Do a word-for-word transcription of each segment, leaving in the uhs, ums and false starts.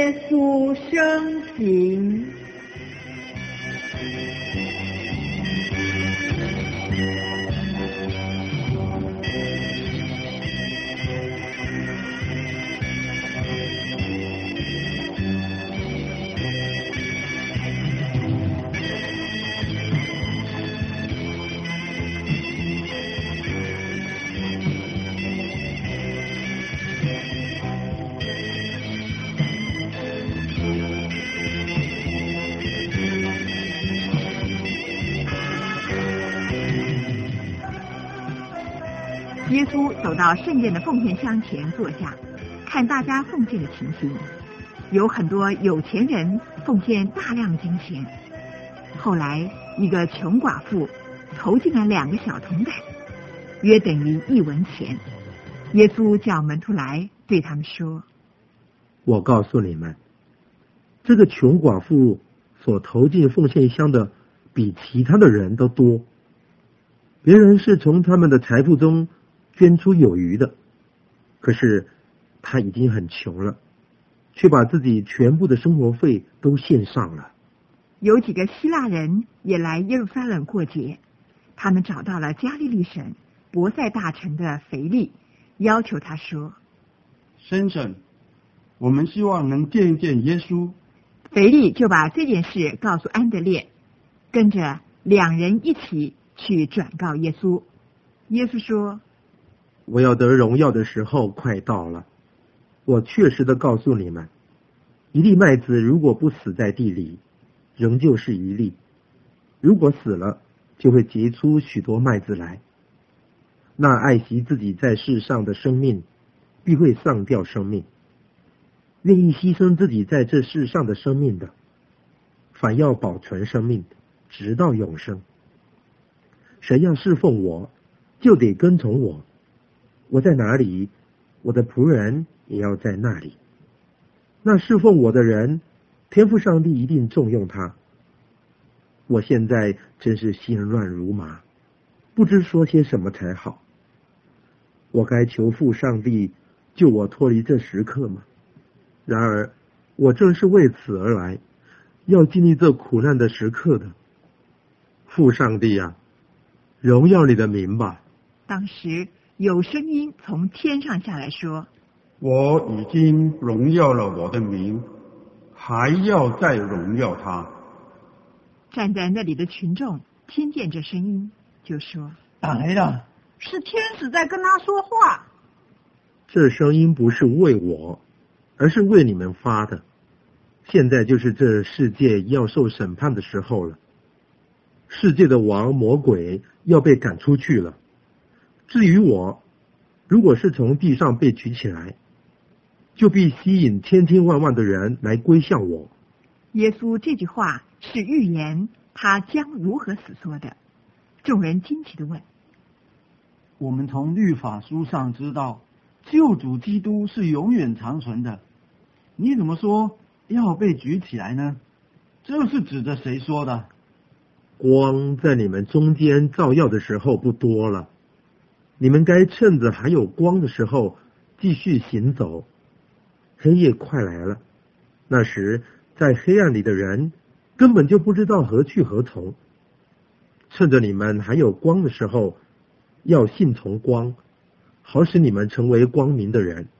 耶稣生平。 耶稣走到圣殿的奉献箱前坐下，看大家奉献的情形。有很多有钱人奉献大量的金钱。后来一个穷寡妇投进了两个小铜板，约等于一文钱。耶稣叫门徒来，对他们说： 我告诉你们，这个穷寡妇所投进奉献箱的比其他的人都多。别人是从他们的财富中捐出有余的，可是他已经很穷了，却把自己全部的生活费都献上了。 有几个希腊人也来耶路撒冷过节，他们找到了加利利省伯赛大城的腓力，要求他说： 先生，我们希望能见一见耶稣。 腓力就把这件事告诉安德烈，跟着两人一起去转告耶稣。耶稣说： 我要得荣耀的时候快到了。我确实的告诉你们，一粒麦子如果不死在地里，仍旧是一粒；如果死了，就会结出许多麦子来。那爱惜自己在世上的生命，必会丧掉生命；愿意牺牲自己在这世上的生命的，反要保存生命，直到永生。谁要侍奉我，就得跟从我。我在哪里，我的仆人也要在那里。那侍奉我的人，天父上帝一定重用他。我现在真是心乱如麻，不知说些什么才好。我该求父上帝救我脱离这时刻吗？然而我正是为此而来，要经历这苦难的时刻的。父上帝啊，荣耀你的名吧。 当时有声音从天上下来说： 我已经荣耀了我的名，还要再荣耀他。 站在那里的群众听见这声音，就说： 来了， 是天使在跟他说话。 这声音不是为我，而是为你们发的。现在就是这世界要受审判的时候了。世界的王魔鬼要被赶出去了。至于我，如果是从地上被举起来，就必吸引千千万万的人来归向我。 耶稣这句话是预言他将如何死说的。众人惊奇地问： 我们从律法书上知道，救主基督是永远长存的，你怎么说要被举起来呢？这是指着谁说的？ 光在你们中间照耀的时候不多了，你们该趁着还有光的时候继续行走。黑夜快来了，那时在黑暗里的人根本就不知道何去何从。趁着你们还有光的时候，要信从光，好使你们成为光明的人。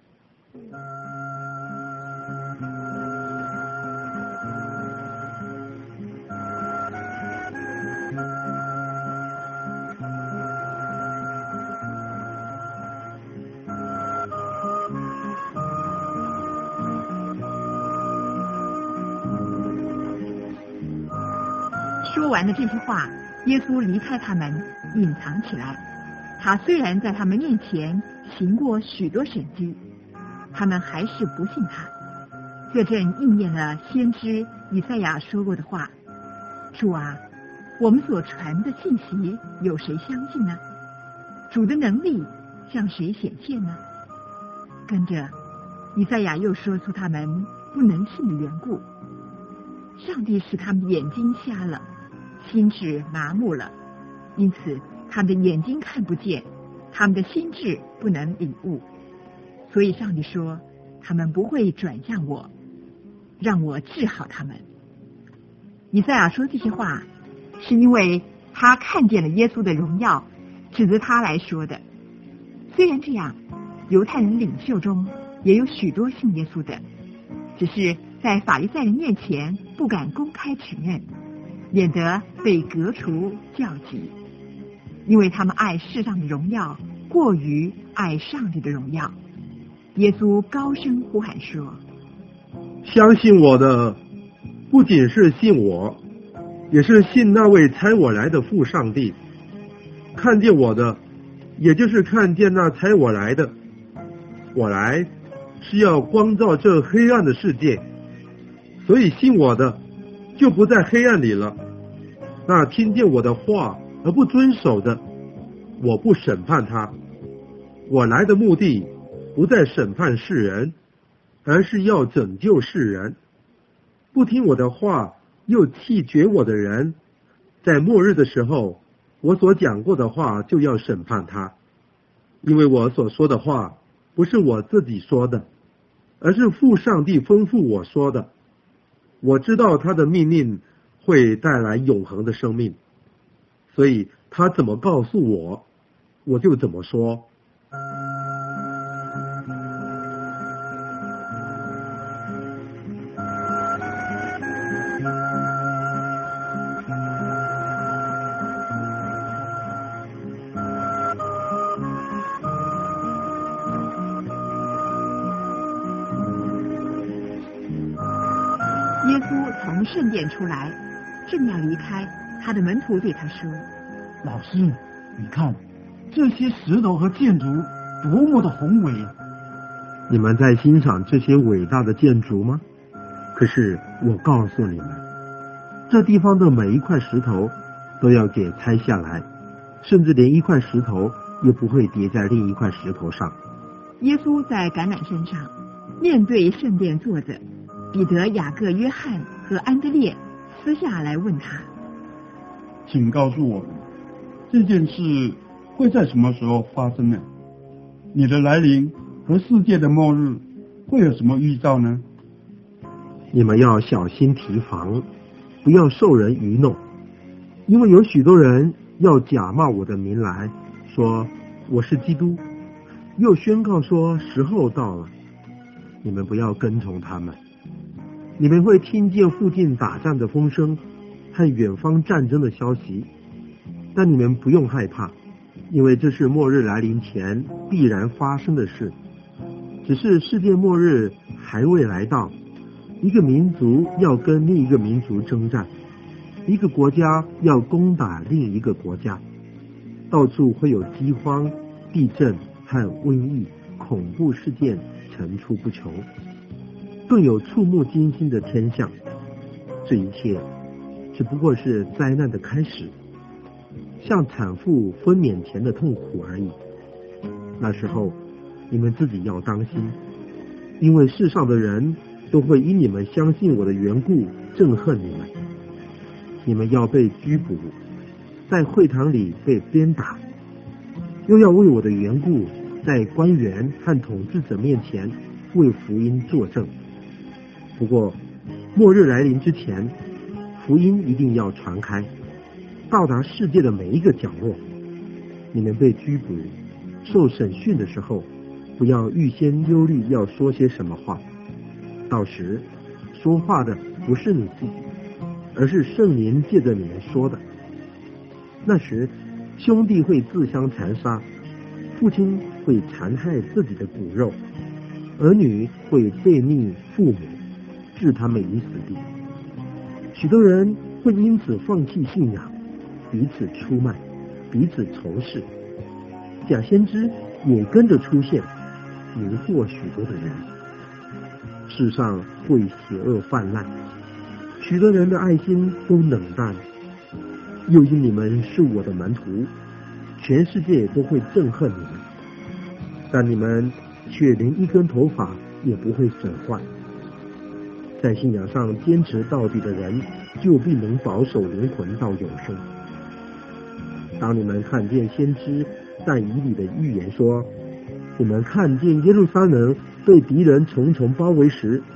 说完了这些话，耶稣离开他们，隐藏起来。他虽然在他们面前行过许多神迹，他们还是不信他。这正应验了先知以赛亚说过的话：主啊，我们所传的信息有谁相信呢？主的能力向谁显现呢？跟着以赛亚又说出他们不能信的缘故。上帝使他们眼睛瞎了，心智麻木了，因此他们的眼睛看不见，他们的心智不能领悟。所以上帝说，他们不会转向我。 让我治好他们。以赛亚说这些话，是因为他看见了耶稣的荣耀，指着他来说的。虽然这样，犹太人领袖中也有许多信耶稣的，只是在法利赛人面前不敢公开承认，免得被革除教籍，因为他们爱世上的荣耀过于爱上帝的荣耀。耶稣高声呼喊说： 相信我的，不仅是信我，也是信那位差我来的父上帝。看见我的，也就是看见那差我来的。我来是要光照这黑暗的世界，所以信我的就不在黑暗里了。那听见我的话而不遵守的，我不审判他。我来的目的不在审判世人，而是要拯救世人。不听我的话又弃绝我的人，在末日的时候，我所讲过的话就要审判他。因为我所说的话不是我自己说的，而是父上帝吩咐我说的。我知道他的命令会带来永恒的生命，所以他怎么告诉我，我就怎么说。 耶稣从圣殿出来，正要离开，他的门徒对他说： 老师，你看这些石头和建筑多么的宏伟啊！ 你们在欣赏这些伟大的建筑吗？可是我告诉你们，这地方的每一块石头都要给拆下来，甚至连一块石头也不会叠在另一块石头上。 耶稣在橄榄山上面对圣殿坐着，彼得、雅各、约翰和安德烈私下来问他： 请告诉我们，这件事会在什么时候发生呢？你的来临和世界的末日会有什么预兆呢？ 你们要小心提防，不要受人愚弄，因为有许多人要假冒我的名来，说我是基督，又宣告说时候到了。你们不要跟从他们。你们会听见附近打仗的风声和远方战争的消息，但你们不用害怕，因为这是末日来临前必然发生的事。只是世界末日还未来到，一个民族要跟另一个民族征战，一个国家要攻打另一个国家，到处会有饥荒、地震和瘟疫，恐怖事件层出不穷，更有触目惊心的天象。这一切只不过是灾难的开始，像产妇分娩前的痛苦而已。那时候你们自己要当心，因为世上的人都会因你们相信我的缘故憎恨你们。你们要被拘捕，在会堂里被鞭打，又要为我的缘故在官员和统治者面前为福音作证。不过末日来临之前，福音一定要传开，到达世界的每一个角落。你们被拘捕受审讯的时候，不要预先忧虑要说些什么话，到时说话的不是你自己，而是圣灵借着你们说的。那时兄弟会自相残杀，父亲会残害自己的骨肉，儿女会背逆父母，置他们于死地。许多人会因此放弃信仰，彼此出卖，彼此仇视。假先知也跟着出现，迷惑许多的人。世上会邪恶泛滥，许多人的爱心都冷淡。又因你们是我的门徒，全世界都会憎恨你们，但你们却连一根头发也不会损坏。在信仰上坚持到底的人，就必能保守灵魂到永生。当你们看见先知但以理的预言说，你们看见耶路撒冷被敌人重重包围时，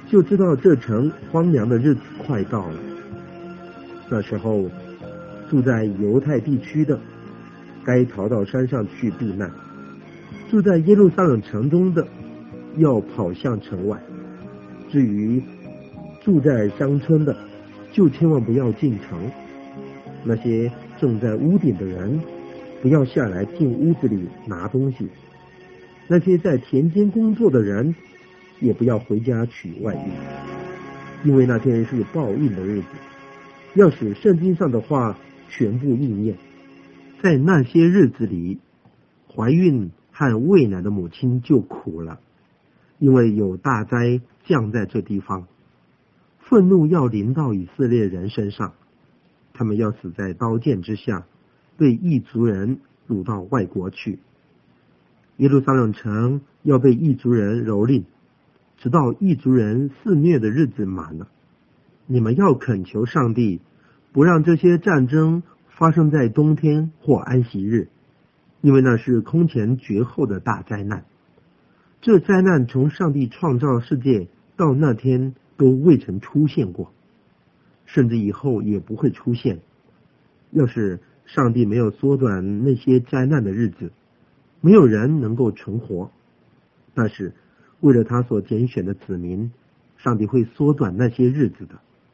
就知道这城荒凉的日子快到了。那时候，住在犹太地区的，该逃到山上去避难；住在耶路撒冷城中的，要跑向城外。至于住在乡村的，就千万不要进城。那些种在屋顶的人，不要下来进屋子里拿东西；那些在田间工作的人，也不要回家取外遇，因为那天是报应的日子，要使圣经上的话全部应验。在那些日子里，怀孕和喂奶的母亲就苦了，因为有大灾降在这地方，愤怒要临到以色列人身上，他们要死在刀剑之下，被异族人掳到外国去。耶路撒冷城要被异族人蹂躏，直到异族人肆虐的日子满了。你们要恳求上帝，不让这些战争发生在冬天或安息日，因为那是空前绝后的大灾难。这灾难从上帝创造世界到那天都未曾出现过，甚至以后也不会出现。要是上帝没有缩短那些灾难的日子，没有人能够存活。但是为了他所拣选的子民，上帝会缩短那些日子的。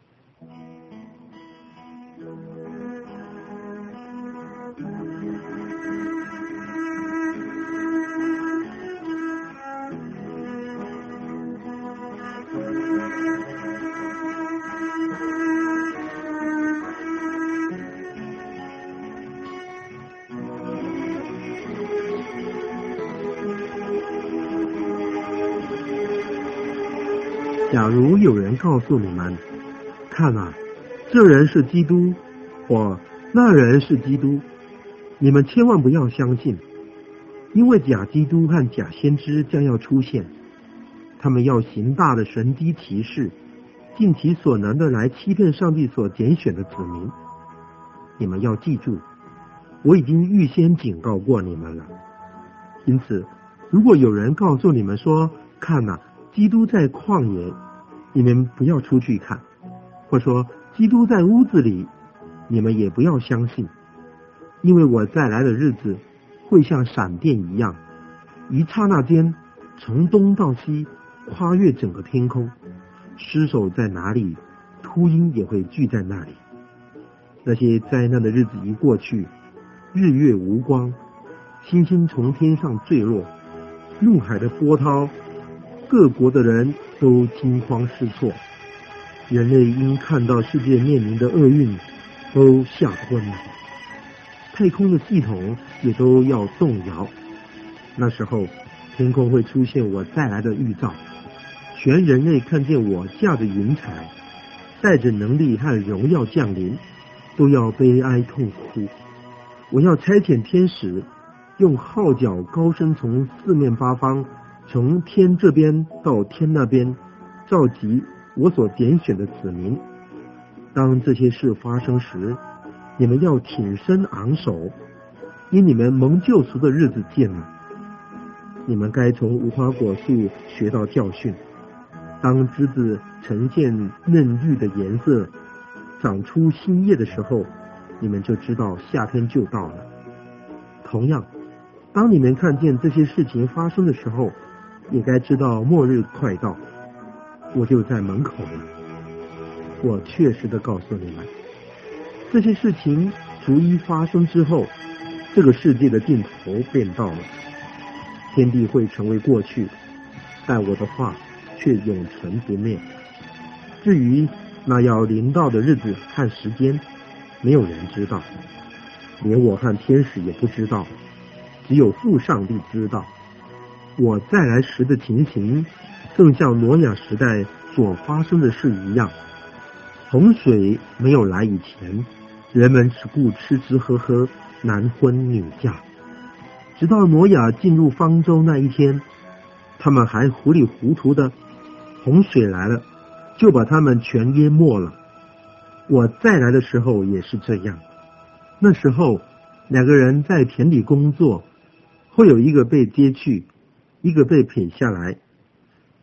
假如有人告诉你们，看啊，这人是基督，或那人是基督，你们千万不要相信，因为假基督和假先知将要出现，他们要行大的神机奇事，尽其所能的来欺骗上帝所拣选的子民。你们要记住，我已经预先警告过你们了。因此，如果有人告诉你们说，看啊，基督在旷野，你们不要出去看；或说基督在屋子里，你们也不要相信。因为我再来的日子会像闪电一样，一刹那间从东到西跨越整个天空，尸首在哪里，秃鹰也会聚在那里。那些灾难的日子一过去，日月无光，星星从天上坠落，怒海的波涛，各国的人都惊慌失措，人类因看到世界面临的厄运都吓昏了，太空的系统也都要动摇。那时候天空会出现我再来的预兆，全人类看见我驾着云彩，带着能力和荣耀降临，都要悲哀痛哭。我要差遣天使，用号角高声从四面八方，从天这边到天那边，召集我所拣选的子民。当这些事发生时，你们要挺身昂首，因你们蒙救赎的日子近了。你们该从无花果树学到教训，当枝子呈现嫩绿的颜色，长出新叶的时候，你们就知道夏天就到了。同样，当你们看见这些事情发生的时候，也该知道末日快到，我就在门口了。我确实的告诉你们，这些事情逐一发生之后，这个世界的尽头便到了。天地会成为过去，但我的话却永存不灭。至于那要临到的日子和时间，没有人知道，连我和天使也不知道，只有父上帝知道。我再来时的情形，正像挪亚时代所发生的事一样。洪水没有来以前，人们只顾吃吃喝喝，男婚女嫁。直到挪亚进入方舟那一天，他们还糊里糊涂的，洪水来了，就把他们全淹没了。我再来的时候也是这样。那时候，两个人在田里工作，会有一个被接去，一个被撇下来。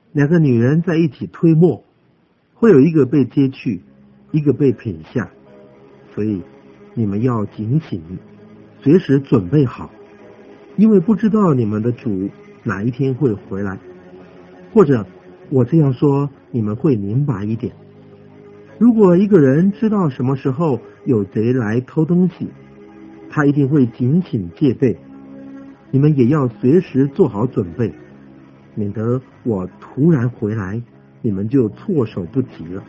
两个女人在一起推磨，会有一个被接去，一个被撇下，所以你们要警醒，随时准备好，因为不知道你们的主哪一天会回来。或者我这样说，你们会明白一点。如果一个人知道什么时候有贼来偷东西，他一定会警醒戒备。你们也要随时做好准备，免得我突然回来，你们就措手不及了。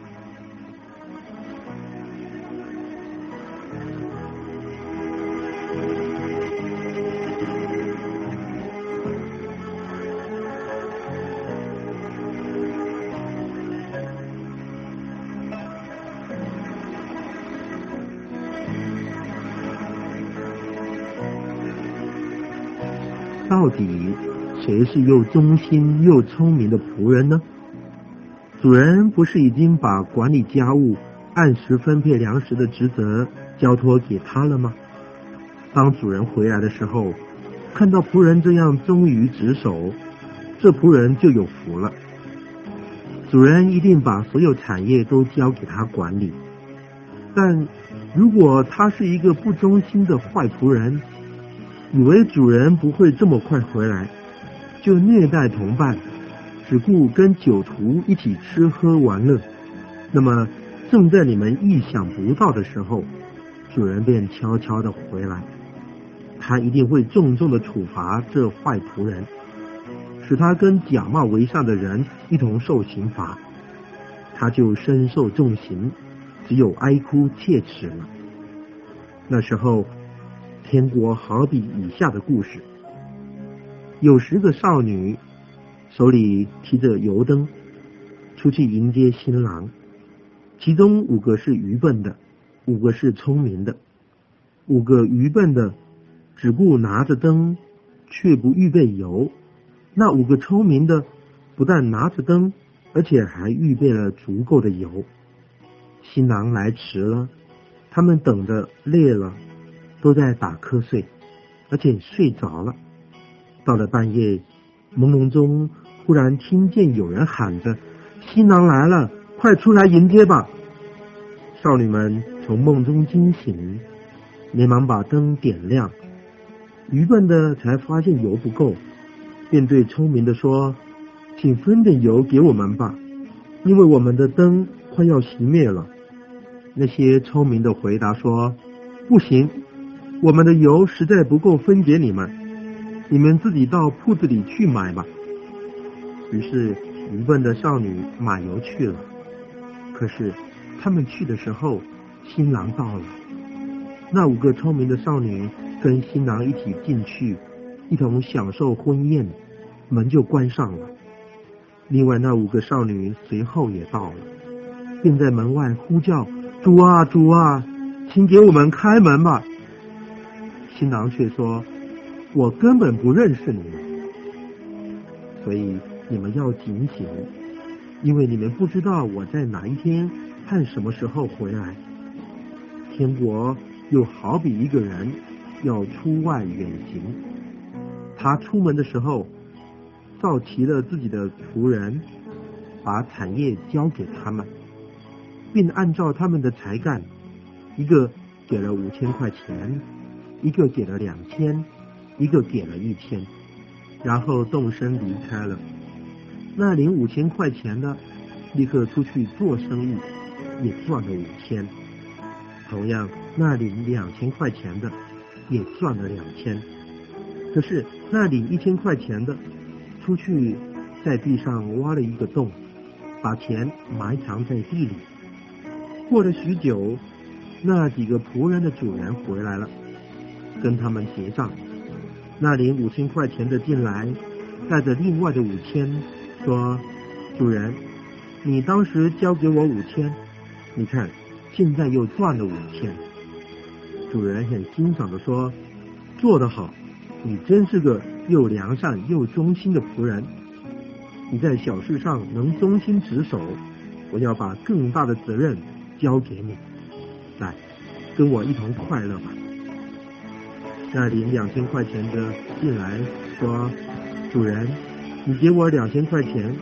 到底谁是又忠心又聪明的仆人呢？主人不是已经把管理家务、按时分配粮食的职责交托给他了吗？当主人回来的时候，看到仆人这样忠于职守，这仆人就有福了。主人一定把所有产业都交给他管理，但如果他是一个不忠心的坏仆人，以为主人不会这么快回来，就虐待同伴，只顾跟酒徒一起吃喝玩乐，那么正在你们意想不到的时候，主人便悄悄的回来，他一定会重重的处罚这坏仆人，使他跟假冒为善的人一同受刑罚，他就身受重刑，只有哀哭切齿了。那时候天国好比以下的故事：有十个少女，手里提着油灯，出去迎接新郎。其中五个是愚笨的，五个是聪明的。五个愚笨的只顾拿着灯，却不预备油；那五个聪明的不但拿着灯，而且还预备了足够的油。新郎来迟了，他们等得累了，都在打瞌睡，而且睡着了。到了半夜，朦胧中忽然听见有人喊着：“新郎来了，快出来迎接吧！”少女们从梦中惊醒，连忙把灯点亮。愚笨的才发现油不够，便对聪明的说：“请分点油给我们吧，因为我们的灯快要熄灭了。”那些聪明的回答说：“不行，我们的油实在不够分给你们，你们自己到铺子里去买吧。”于是愚笨的少女买油去了。可是他们去的时候，新郎到了。那五个聪明的少女跟新郎一起进去，一同享受婚宴，门就关上了。另外那五个少女随后也到了，便在门外呼叫：“主啊，主啊，请给我们开门吧！”新郎却说：“我根本不认识你们。”所以你们要警醒，因为你们不知道我在哪一天和什么时候回来。天国又好比一个人要出外远行，他出门的时候召集了自己的仆人，把产业交给他们，并按照他们的才干，一个给了五千块钱，一个给了两千，一个给了一千，然后动身离开了。那领五千块钱的立刻出去做生意，也赚了五千。同样，那领两千块钱的也赚了两千。可是那领一千块钱的出去在地上挖了一个洞，把钱埋藏在地里。过了许久，那几个仆人的主人回来了，跟他们结账。那领五千块钱的进来，带着另外的五千，说：“主人，你当时交给我五千，你看现在又赚了五千。”主人很欣赏的说：“做得好，你真是个又良善又忠心的仆人。你在小事上能忠心职守，我要把更大的责任交给你。来，跟我一同快乐吧。”那领两千块钱的进来说：“主人，你给我两千块钱，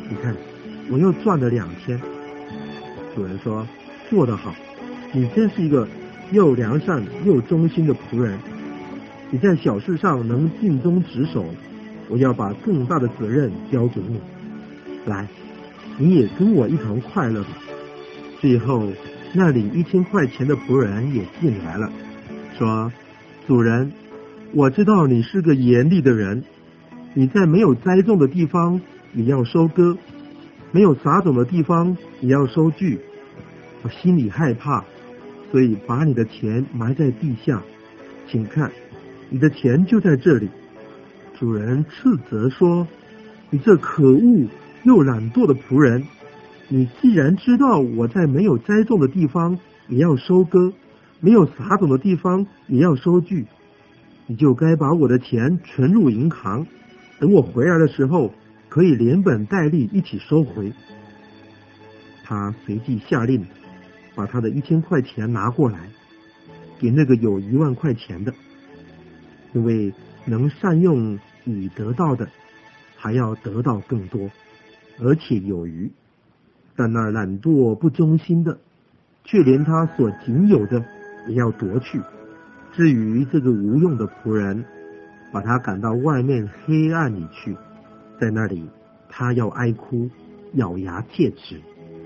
你看，我又赚了两天。主人说，做得好，你真是一个又良善又忠心的仆人。你在小事上能尽忠职守，我要把更大的责任交给你。来，你也跟我一同快乐吧。最后，那领一千块钱的仆人也进来了，说，主人，我知道你是个严厉的人，你在没有栽种的地方也要收割，没有撒种的地方也要收据。我心里害怕，所以把你的钱埋在地下。请看，你的钱就在这里。主人斥责说，你这可恶又懒惰的仆人，你既然知道我在没有栽种的地方也要收割，没有撒种的地方也要收据，你就该把我的钱存入银行，等我回来的时候可以连本带利一起收回。他随即下令，把他的一千块钱拿过来，给那个有一万块钱的，因为能善用已得到的，还要得到更多，而且有余。但那懒惰不忠心的，却连他所仅有的也要夺去。至于这个无用的仆人，把他赶到外面黑暗里去，在那里他要哀哭，咬牙切齿。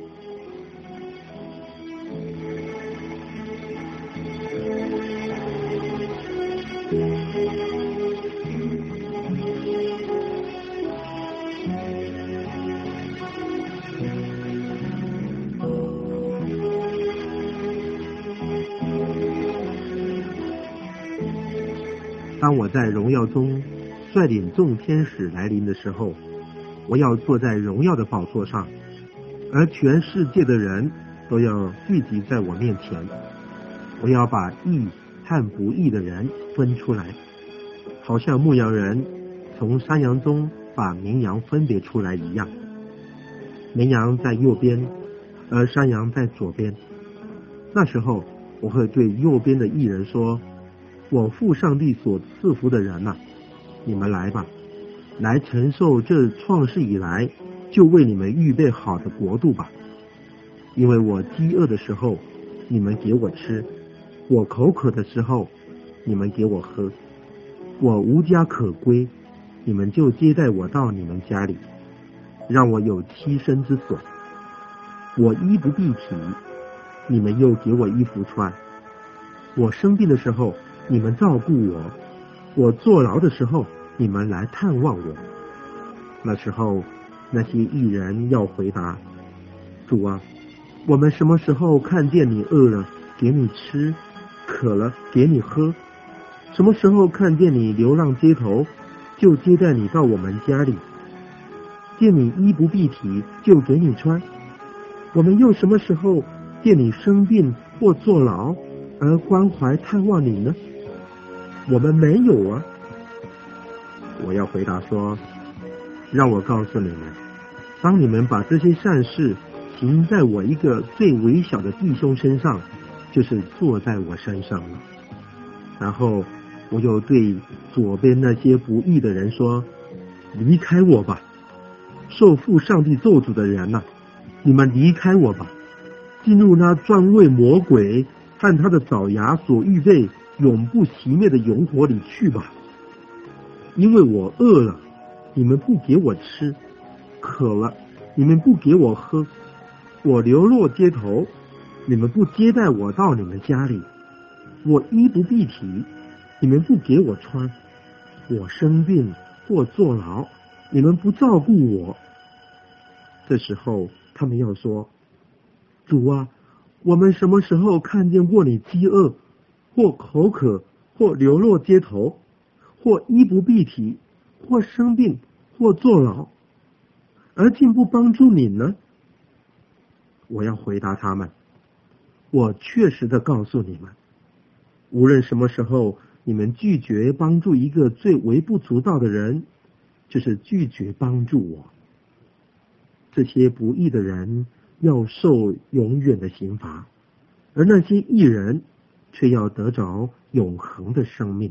当我在荣耀中率领众天使来临的时候，我要坐在荣耀的宝座上，而全世界的人都要聚集在我面前。我要把义和不义的人分出来，好像牧羊人从山羊中把绵羊分别出来一样。绵羊在右边，而山羊在左边。那时候我会对右边的义人说，我父上帝所赐福的人啊，你们来吧，来承受这创世以来就为你们预备好的国度吧。因为我饥饿的时候，你们给我吃；我口渴的时候，你们给我喝；我无家可归，你们就接待我到你们家里，让我有栖身之所。我衣不蔽体，你们又给我衣服穿；我生病的时候，你们照顾我；我坐牢的时候，你们来探望我。那时候，那些义人要回答，主啊，我们什么时候看见你饿了，给你吃；渴了，给你喝？什么时候看见你流浪街头，就接待你到我们家里？见你衣不蔽体，就给你穿？我们又什么时候见你生病或坐牢，而关怀探望你呢？我们没有啊。我要回答说，让我告诉你们，当你们把这些善事行在我一个最微小的弟兄身上，就是坐在我身上了。然后我又对左边那些不义的人说，离开我吧，受父上帝咒诅的人啊，你们离开我吧，进入那专为魔鬼和他的爪牙所预备永不熄灭的永火里去吧。因为我饿了，你们不给我吃；渴了，你们不给我喝；我流落街头，你们不接待我到你们家里；我衣不蔽体，你们不给我穿；我生病或坐牢，你们不照顾我。这时候他们要说，主啊，我们什么时候看见过你饥饿，或口渴，或流落街头，或衣不蔽体，或生病，或坐牢，而竟不帮助你呢？我要回答他们，我确实的告诉你们，无论什么时候你们拒绝帮助一个最微不足道的人，就是拒绝帮助我。这些不义的人要受永远的刑罚，而那些义人却要得着永恒的生命。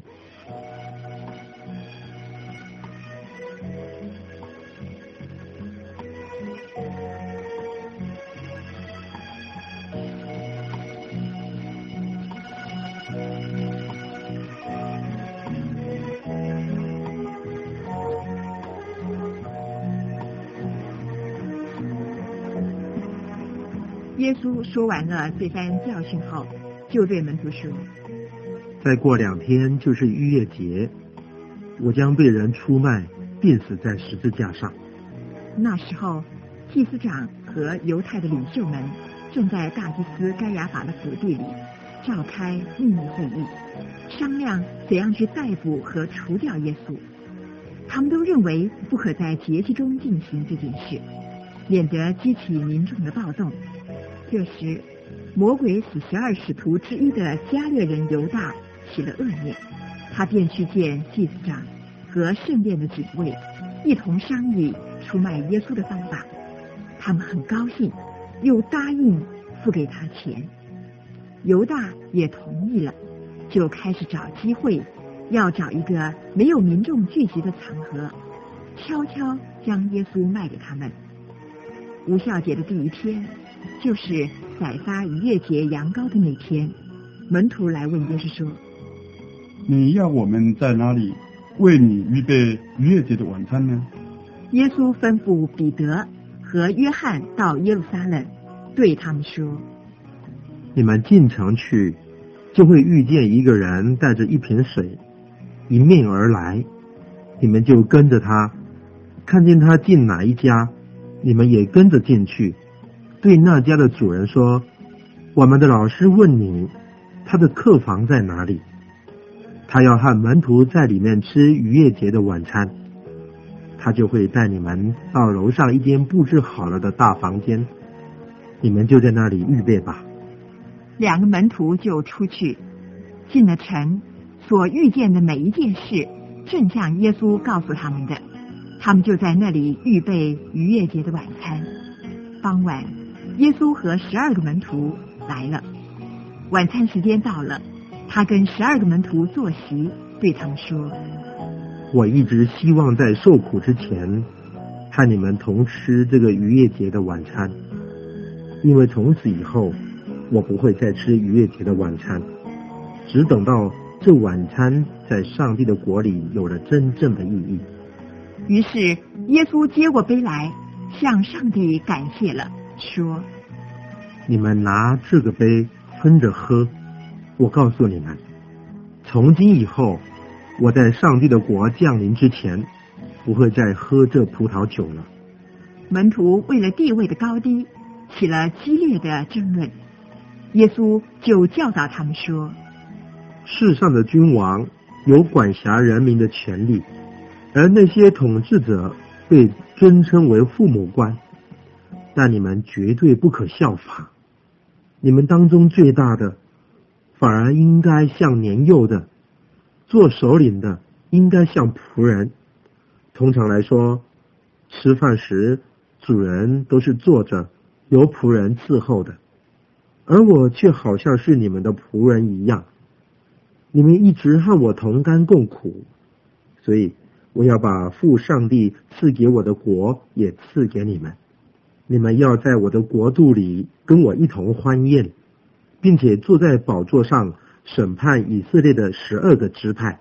耶稣说完了这番教训后，就对门徒说： 再过两天就是逾越节，我将被人出卖，钉死在十字架上。 那时候，祭司长和犹太的领袖们正在大祭司该亚法的府邸里召开秘密会议，商量怎样去逮捕和除掉耶稣。他们都认为不可在节期中进行这件事，免得激起民众的暴动。这时，魔鬼死十二使徒之一的加略人犹大起了恶念，他便去见祭司长和圣殿的警卫，一同商议出卖耶稣的方法。他们很高兴，又答应付给他钱。犹大也同意了，就开始找机会，要找一个没有民众聚集的场合，悄悄将耶稣卖给他们。无酵节的第一天，就是宰杀逾越节羊羔的那天，门徒来问耶稣说： 你要我们在哪里为你预备逾越节的晚餐呢？ 耶稣吩咐彼得和约翰到耶路撒冷，对他们说： 你们进城去，就会遇见一个人带着一瓶水，迎面而来，你们就跟着他，看见他进哪一家，你们也跟着进去，对那家的主人说：我们的老师问你，他的客房在哪里？他要和门徒在里面吃逾越节的晚餐，他就会带你们到楼上一间布置好了的大房间，你们就在那里预备吧。 两个门徒就出去，进了城，所遇见的每一件事，正像耶稣告诉他们的，他们就在那里预备逾越节的晚餐。傍晚，耶稣和十二个门徒来了，晚餐时间到了，他跟十二个门徒坐席，对他们说： 我一直希望在受苦之前和你们同吃这个逾越节的晚餐，因为从此以后我不会再吃逾越节的晚餐，只等到这晚餐在上帝的国里有了真正的意义。 于是耶稣接过杯来，向上帝感谢了，说： 你们拿这个杯分着喝，我告诉你们，从今以后我在上帝的国降临之前，不会再喝这葡萄酒了。 门徒为了地位的高低起了激烈的争论，耶稣就教导他们说： 世上的君王有管辖人民的权利，而那些统治者被尊称为父母官，但你们绝对不可效法。你们当中最大的反而应该像年幼的，做首领的应该像仆人。通常来说，吃饭时主人都是坐着，由仆人伺候的，而我却好像是你们的仆人一样。你们一直和我同甘共苦，所以我要把父上帝赐给我的国也赐给你们。你们要在我的国度里跟我一同欢宴，并且坐在宝座上审判以色列的十二个支派。